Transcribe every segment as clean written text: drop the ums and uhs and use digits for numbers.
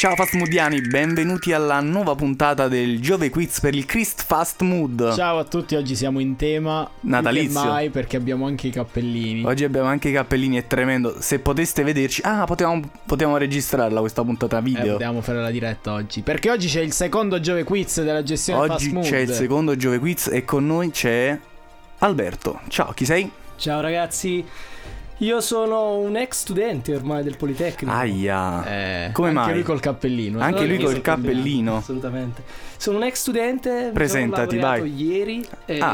Ciao Fast Moodiani, benvenuti alla nuova puntata del Giove Quiz per il Christ Fast Mood. Ciao a tutti, oggi siamo in tema natalizio. Più che mai, perché abbiamo anche i cappellini. Oggi abbiamo anche i cappellini, è tremendo. Se poteste vederci, potevamo registrarla questa puntata video. Potevamo fare la diretta oggi, perché oggi c'è il secondo Giove Quiz della gestione Fast Mood. Oggi c'è il secondo Giove Quiz e con noi c'è Alberto. Ciao, chi sei? Ciao ragazzi, io sono un ex studente ormai del Politecnico. Aia, come anche mai? lui col cappellino. Anche lui col cappellino. Assolutamente. Sono un ex studente, presentati, mi sono laureato vai. ieri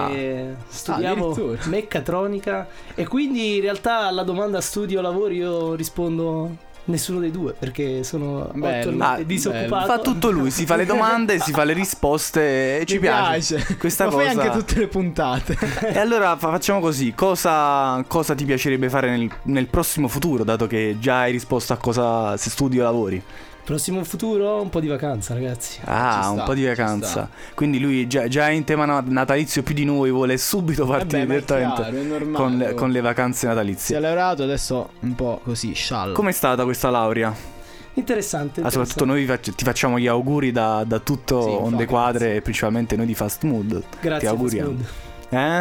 e studiavo meccatronica. E quindi in realtà alla domanda studio lavoro io rispondo nessuno dei due, perché sono attualmente disoccupato. Fa tutto lui, si fa le domande, si fa le risposte e ci piace questa Ma cosa. fai anche tutte le puntate. E allora facciamo così, cosa ti piacerebbe fare nel prossimo futuro, dato che già hai risposto a cosa, se studi o lavori? Prossimo futuro un po' di vacanza, ragazzi. Un po' di vacanza. Quindi lui già in tema natalizio più di noi, vuole subito partire direttamente è normale, con le vacanze natalizie. Si è laureato, adesso un po' così sciallo. Com'è stata questa laurea? Interessante. Soprattutto noi ti facciamo gli auguri da tutto Onde Quadre e principalmente noi di Fast Mood. Grazie, ti auguriamo. Fast Mood.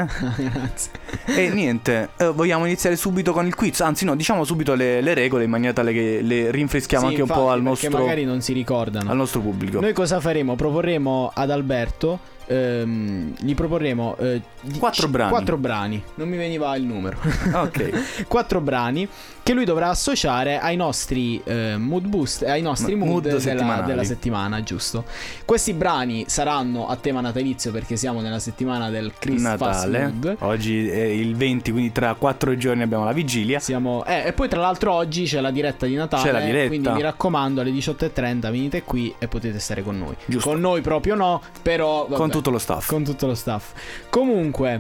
Grazie. E niente, vogliamo iniziare subito con il quiz. Anzi no, diciamo subito le regole in maniera tale che le rinfreschiamo anche infatti, un po' al perché nostro, magari non si ricordano. al nostro pubblico. Noi cosa faremo? Proporremo ad Alberto gli proporremo 4 brani. 4 brani. Non mi veniva il numero. Ok. 4 brani che lui dovrà associare ai nostri mood boost, ai nostri mood della settimana, giusto? Questi brani saranno a tema natalizio, perché siamo nella settimana del Christ Fast Mood. Oggi è il 20, quindi tra 4 giorni abbiamo la vigilia. E poi tra l'altro oggi c'è la diretta di Natale. C'è la diretta. Quindi mi raccomando, alle 18:30 venite qui e potete stare con noi. Giusto. Con noi proprio no, però vabbè, Con tutto lo staff. Con tutto lo staff. Comunque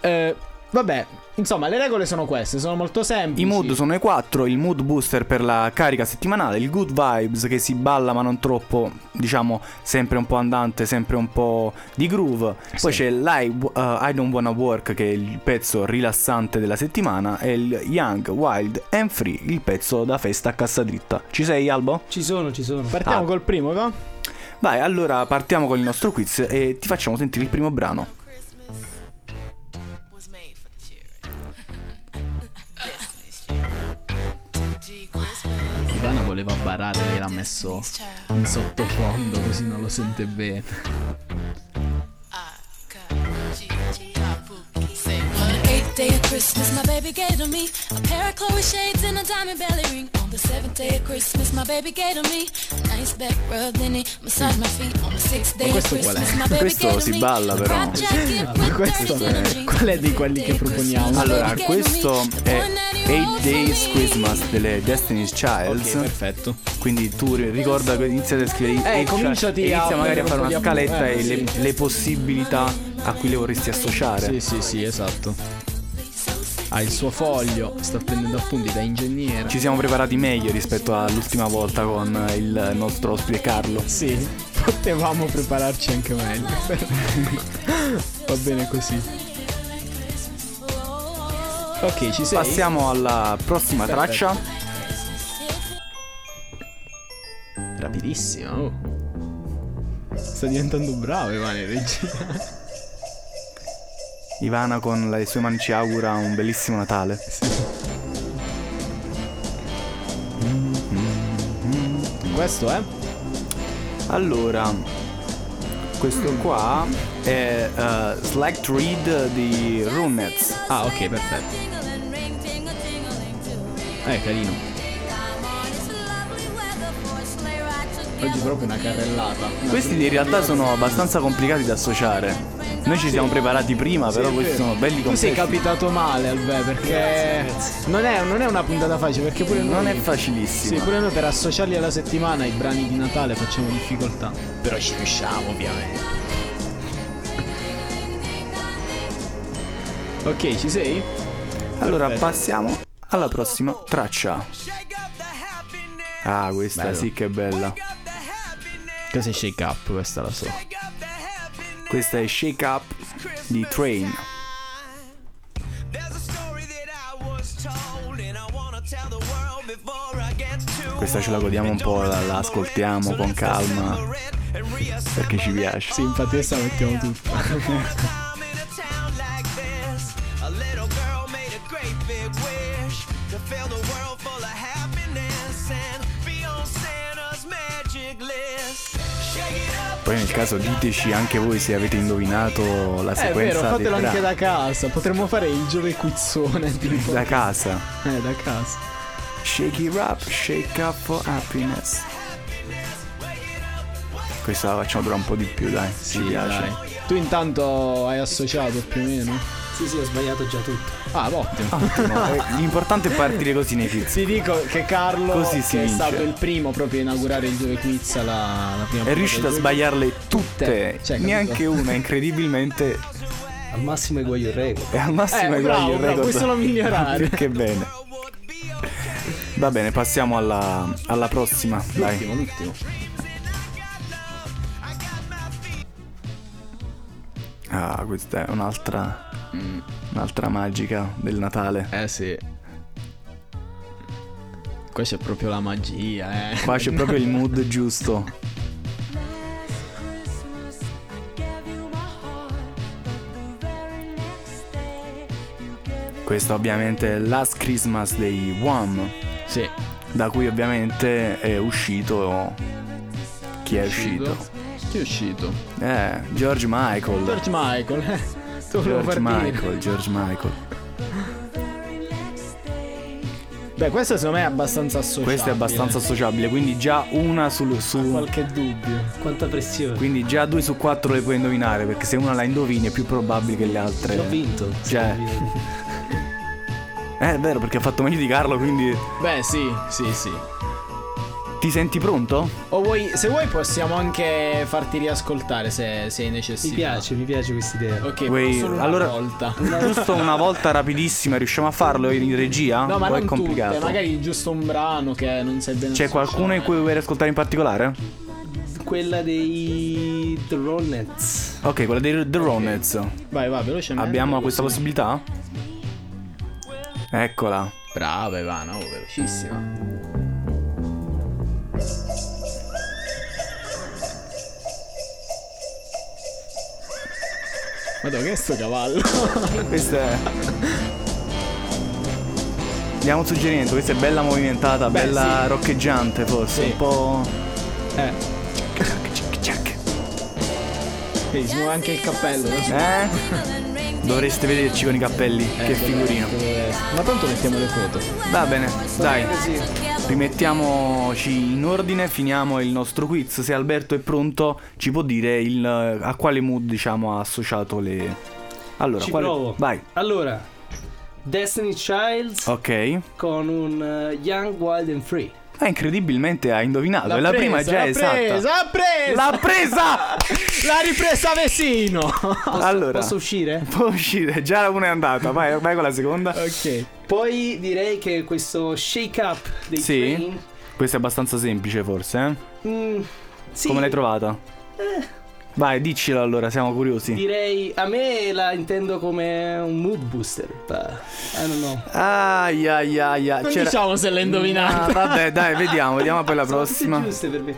vabbè, insomma, le regole sono queste, sono molto semplici. I mood sono i 4, il mood booster per la carica settimanale, il good vibes che si balla ma non troppo, diciamo sempre un po' andante, sempre un po' di groove. Poi c'è I Don't Wanna Work, che è il pezzo rilassante della settimana, e il Young, Wild and Free, il pezzo da festa a cassa dritta. Ci sei, Albo? Ci sono. Partiamo col primo, va? Vai, allora partiamo con il nostro quiz e ti facciamo sentire il primo brano. Ivana voleva barare, lei l'ha messo in sottofondo così non lo sente bene. Day of Christmas, my baby gave to me a pair of Chloe shades and a diamond belly ring. On the 7th day of Christmas, my baby gave to me a nice back rub, then he massaged my feet. On the 6th day of Christmas, my baby Questo gave to si me balla però. Questo qual è di quelli che proponiamo? Allora, questo è 8 Days Christmas delle Destiny's Child. Ok, perfetto. Quindi tu ricorda che iniziate a scrivere inizia magari a fare una scaletta e le possibilità a cui le vorresti associare. Sì, esatto. Ha il suo foglio, sta prendendo appunti da ingegnere. Ci siamo preparati meglio rispetto all'ultima volta con il nostro ospite Carlo. Sì, potevamo prepararci anche meglio. Va bene così. Ok, ci sei? Passiamo alla prossima traccia. Rapidissimo. Oh. Sta diventando bravo Ivana in regia. Ivana con le sue mani ci augura un bellissimo Natale. Questo è? Allora, questo qua è Select Read di Runettes. Ah, ok, perfetto. Carino. Oggi proprio una carrellata. Questi in realtà sono abbastanza complicati da associare. Noi ci siamo preparati prima, però questi sono belli complessi. Tu sei capitato male, Albe, perché non è una puntata facile, perché pure noi non è facilissimo. Sì, pure noi per associarli alla settimana, i brani di Natale, facciamo difficoltà. Però ci riusciamo, ovviamente. Ok, ci sei? Allora, perfetto. passiamo alla prossima traccia. Ah, questa bello. sì che è bella. Cos'è Shake Up? Questa la so. Questa è Shake Up di Train. Questa ce la godiamo un po', la ascoltiamo con calma perché ci piace. Sì, infatti questa la mettiamo tutta. Poi nel caso diteci anche voi se avete indovinato la sequenza. È vero, fatelo anche da casa. Potremmo fare il Giove quizzone tipo. Da casa. Da casa. Shake it up, shake up for happiness. Questa la facciamo durare un po' di più, dai. Sì, ci piace. Dai. Tu intanto hai associato più o meno? Sì, ho sbagliato già tutto. Ah, ottimo. L'importante è partire così nei quiz. Ti dico che Carlo, così che è stato il primo proprio a inaugurare il Giove Quiz la prima è riuscito a sbagliarle tutte. Cioè, neanche una, incredibilmente. Al massimo eguaglio il record. E al massimo eguaglio il record. Puoi solo migliorare. Che bene. Va bene, passiamo alla prossima. L'ultimo. Ah, questa è un'altra magica del Natale. Sì. Qua c'è proprio la magia, Qua c'è proprio il mood giusto. Questo ovviamente è Last Christmas dei Wham. Sì. Da cui ovviamente è uscito. Chi è uscito? Chi è uscito? George Michael. George Michael. George Michael. Beh, questo secondo me è abbastanza associabile. Questo è abbastanza associabile, quindi già una su qualche dubbio. Quanta pressione. Quindi già 2 su 4 le puoi indovinare, perché se una la indovini è più probabile che le altre. L'ho vinto. Cioè. È vero, perché ha fatto meglio di Carlo, quindi. Beh, sì. Ti senti pronto? O se vuoi possiamo anche farti riascoltare se hai necessità. Mi piace questa idea. Ok, allora, volta. Giusto una volta rapidissima, riusciamo a farlo in regia? No, ma non è complicato? tutte, magari giusto un brano che non sai bene. C'è qualcuno in cui vuoi ascoltare in particolare? Quella dei The Ronettes. Ok, quella dei The Ronettes. Vai, velocemente. Abbiamo questa possibilità? Eccola. Brava Ivana, velocissima. Madonna, che è sto cavallo? Questa è. Diamo un suggerimento, questa è bella movimentata, bella roccheggiante forse, un po'. Si muove anche il cappello. Dovreste vederci con i cappelli, che figurino. Ma tanto mettiamo le foto. Va bene, dai. Rimettiamoci in ordine, finiamo il nostro quiz. Se Alberto è pronto, ci può dire a quale mood, diciamo, ha associato le. Allora, provo. Vai. Allora, Destiny Childs. Ok. Con un Young, Wild and Free. Incredibilmente ha indovinato. La prima è già esatta. L'ha presa! L'ha ripresa Vesino. Allora, posso uscire? Può uscire, già una è andata. Vai con la seconda. Ok. Poi direi che questo Shake Up dei Train. Questo è abbastanza semplice forse, sì. Come l'hai trovata? Vai, diccelo allora, siamo curiosi. Direi, a me la intendo come un mood booster. I don't know. Non diciamo se l'hai indovinata. Vabbè, dai, vediamo poi la prossima. Sono giuste per me.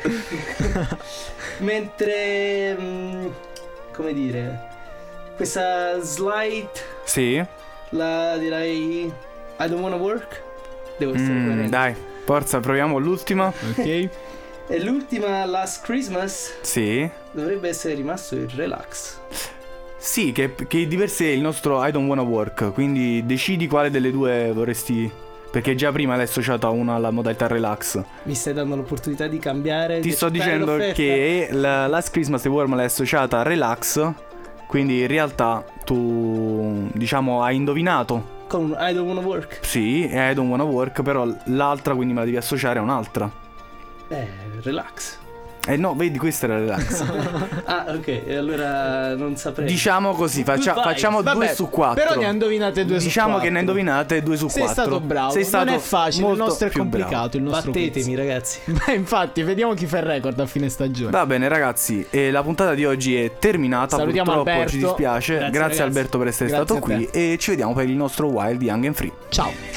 Mentre come dire, questa slide. Sì. La direi I Don't Wanna Work. Devo essere coerente. Dai, forza, proviamo l'ultima. Ok. E l'ultima, Last Christmas. Sì. Dovrebbe essere rimasto il Relax. Sì, che di per sé è il nostro I Don't Wanna Work. Quindi decidi quale delle due vorresti. Perché già prima l'hai associata a una alla modalità relax. Mi stai dando l'opportunità di cambiare. Ti sto dicendo che la Last Christmas di Worm l'hai associata a relax. Quindi in realtà tu, diciamo, hai indovinato con I Don't Wanna Work. Sì, è I Don't Wanna Work. Però l'altra quindi me la devi associare a un'altra. Relax. No, vedi, questa era relax. Ah, ok, allora non saprei. Diciamo così, facciamo 2 su 4. Però ne ha indovinate 2 su 4. Diciamo che ne ha indovinate 2 su 4. Sei stato bravo. Non è facile, il nostro è complicato. Battetemi, ragazzi. Beh, infatti, vediamo chi fa il record a fine stagione. Va bene, ragazzi, la puntata di oggi è terminata. Salutiamo purtroppo Alberto. Ci dispiace. Grazie Alberto per essere stato qui. E ci vediamo per il nostro Wild, Young and Free. Ciao.